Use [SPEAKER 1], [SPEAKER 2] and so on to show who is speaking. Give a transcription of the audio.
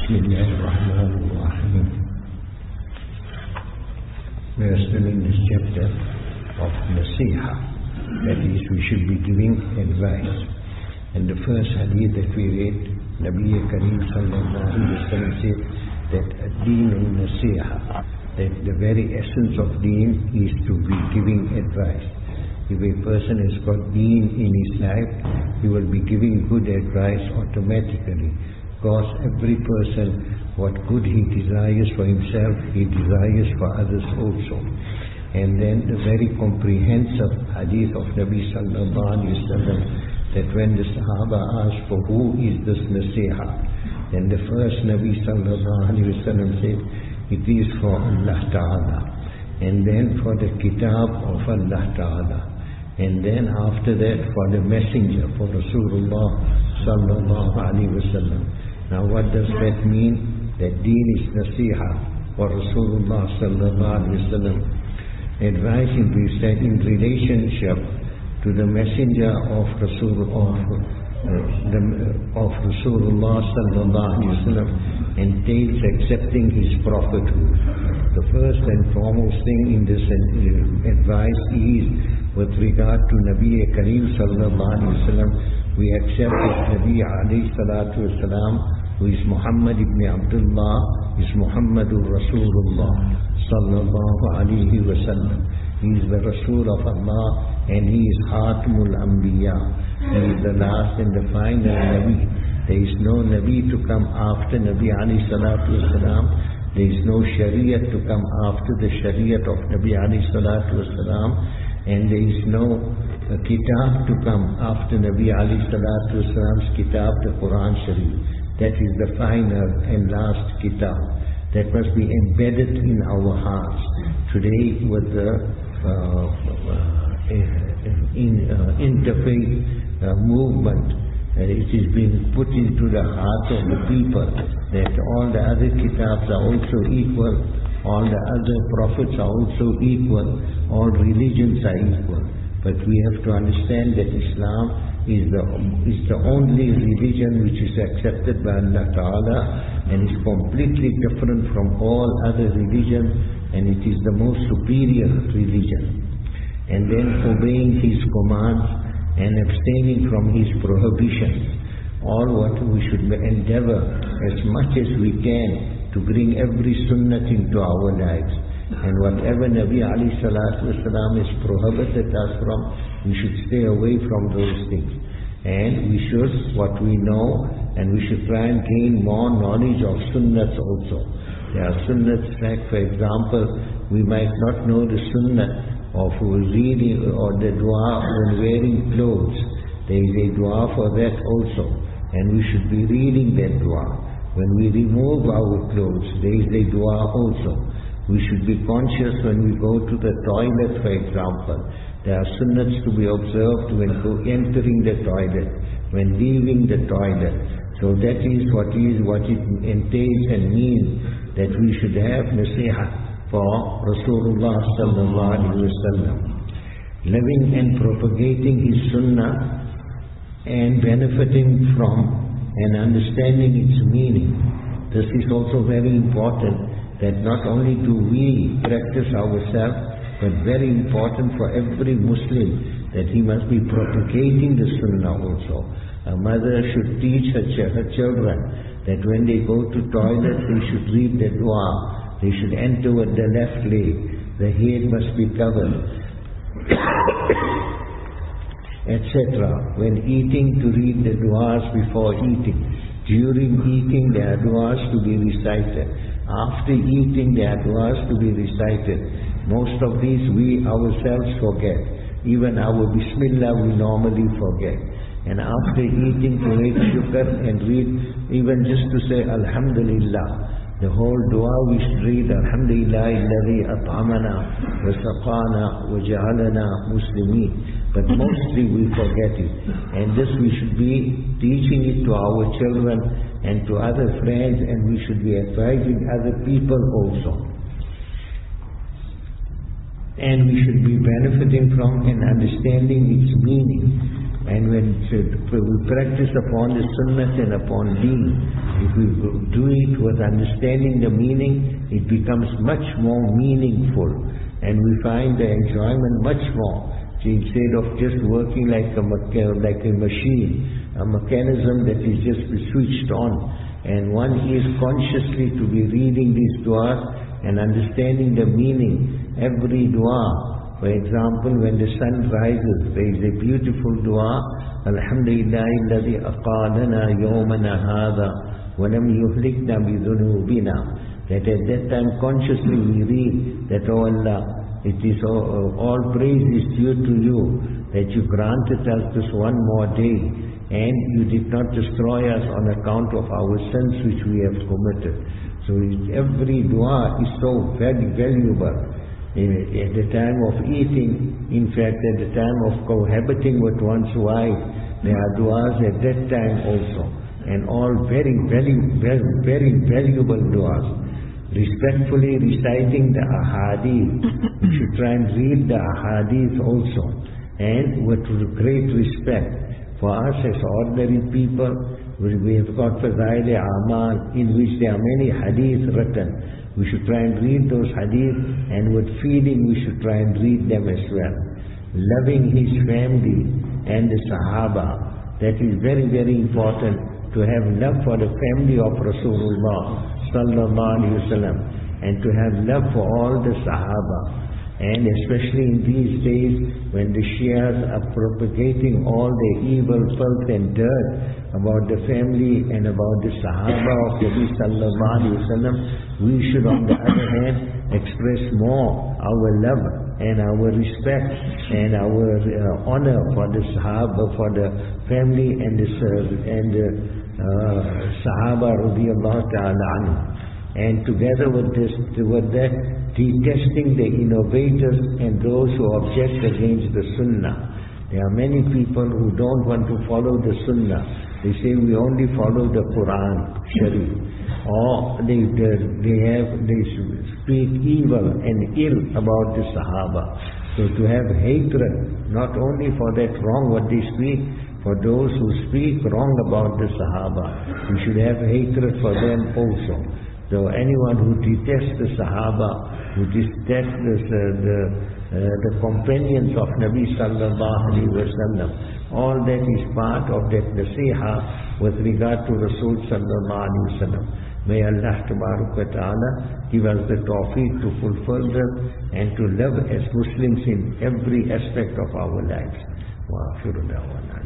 [SPEAKER 1] Bismillahirrahmanirrahim. We are still in this chapter of Nasiha. That is, we should be giving advice. And the first hadith that we read, Nabi Kareem sallallahu alayhi wa sallam said that ad-deenun nasiha, that the very essence of deen is to be giving advice. If a person has got deen in his life, he will be giving good advice automatically. Because every person, what good he desires for himself, he desires for others also. And then the very comprehensive hadith of Nabi sallallahu alayhi wa sallam, that when the Sahaba asked for who is this Nasiha, then the first Nabi sallallahu alayhi wa sallam said, it is for Allah Ta'ala. And then for the Kitab of Allah Ta'ala. And then after that for the Messenger, for Rasulullah sallallahu alayhi wa sallam. Now what does that mean? That deen is nasiha for Rasulullah sallallahu alayhi wa sallam. Advising, we said, in relationship to the Messenger of Rasulullah sallallahu alayhi wa sallam entails accepting his prophethood. The first and foremost thing in this advice is with regard to Nabi Kareem sallallahu alayhi wa sallam. We accept that Nabi alayhi salatu wasalam, who is Muhammad ibn Abdullah, is Muhammadur Rasulullah sallallahu alayhi wa sallam. He is the Rasul of Allah and he is Khatamul Anbiya. He is the last and the final Nabi. There is no Nabi to come after Nabi alayhi salatu wasalam. There is no Shariat to come after the Shariat of Nabi alayhi salatu wasalam. And there is no Kitab to come after Nabi alayhi salatu wasalam's Kitab, the Quran Sharif. That is the final and last Kitab. That must be embedded in our hearts. Today with the interfaith movement, it is being put into the heart of the people that all the other Kitabs are also equal, all the other prophets are also equal, all religions are equal. But we have to understand that Islam is the only religion which is accepted by Allah Ta'ala and is completely different from all other religions, and it is the most superior religion. And then obeying His commands and abstaining from His prohibitions. All what we should endeavor as much as we can to bring every sunnah into our lives. And whatever Nabi alayhi salatu wasalam has prohibited us from, we should stay away from those things. And we should, what we know, and we should try and gain more knowledge of sunnahs also. There are sunnahs, like for example, we might not know the sunnah of reading or the dua when wearing clothes. There is a dua for that also. And we should be reading that dua. When we remove our clothes, there is a dua also. We should be conscious when we go to the toilet, for example. There are sunnahs to be observed when entering the toilet, when leaving the toilet. So that is what it entails and means, that we should have nasiha for Rasulullah sallallahu alayhi wa sallam. Living and propagating his sunnah and benefiting from and understanding its meaning. This is also very important, that not only do we practice ourselves, but very important for every Muslim, that he must be propagating the sunnah also. A mother should teach her children that when they go to toilet, they should read the dua. They should enter with the left leg. The head must be covered, etc. When eating, to read the duas before eating. During eating, there are duas to be recited. After eating, there are duas to be recited. Most of these we ourselves forget. Even our Bismillah we normally forget. And after eating, to make shukr and read, even just to say Alhamdulillah. The whole dua we should read, Alhamdulillah alladhi at'amana wa saqana wa ja'alana muslimin. But mostly we forget it. And this we should be teaching it to our children and to other friends, and we should be advising other people also. And we should be benefiting from and understanding its meaning. And when we practice upon the sunnah and upon deen, if we do it with understanding the meaning, it becomes much more meaningful. And we find the enjoyment much more. So instead of just working like a machine, a mechanism that is just switched on, and one is consciously to be reading these du'as and understanding the meaning. Every dua, for example, when the sun rises, there is a beautiful dua, Alhamdulillahi alladhi aqadana yawmana hadha wa lam yuhlikna bidhunubina. That at that time consciously we read that, oh Allah, it is all praise is due to you, that you granted us this one more day, and you did not destroy us on account of our sins which we have committed. So every dua is so very valuable. At the time of eating, in fact at the time of cohabiting with one's wife, there are du'as at that time also, and all very, very, very, very valuable du'as. Respectfully reciting the ahadith, we should try and read the ahadith also, and with great respect. For us as ordinary people, we have got Fazail Amal, in which there are many hadiths written. We should try and read those hadith, and with feeling we should try and read them as well. Loving his family and the Sahaba, that is very, very important, to have love for the family of Rasulullah sallallahu alaihi wasallam, and to have love for all the Sahaba. And especially in these days when the Shias are propagating all their evil, filth and dirt about the family and about the Sahaba of Nabi sallallahu alaihi wasallam, we should on the other hand express more our love and our respect and our honor for the Sahaba, for the family and the Sahaba radiyallahu ta'ala anhu. And together with that, detesting the innovators and those who object against the Sunnah. There are many people who don't want to follow the Sunnah. They say we only follow the Quran Sharif. Or they speak evil and ill about the Sahaba. So to have hatred, not only for that wrong what they speak, for those who speak wrong about the Sahaba, we should have hatred for them also. So anyone who detests the Sahaba, who detests the companions of Nabi sallallahu alaihi wasallam, all that is part of that nasiha with regard to Rasul sallallahu alaihi wasallam. May Allah tabarak wa ta'ala give us the tawfiq to fulfill them and to live as Muslims in every aspect of our lives. Wa akhiru da'wana.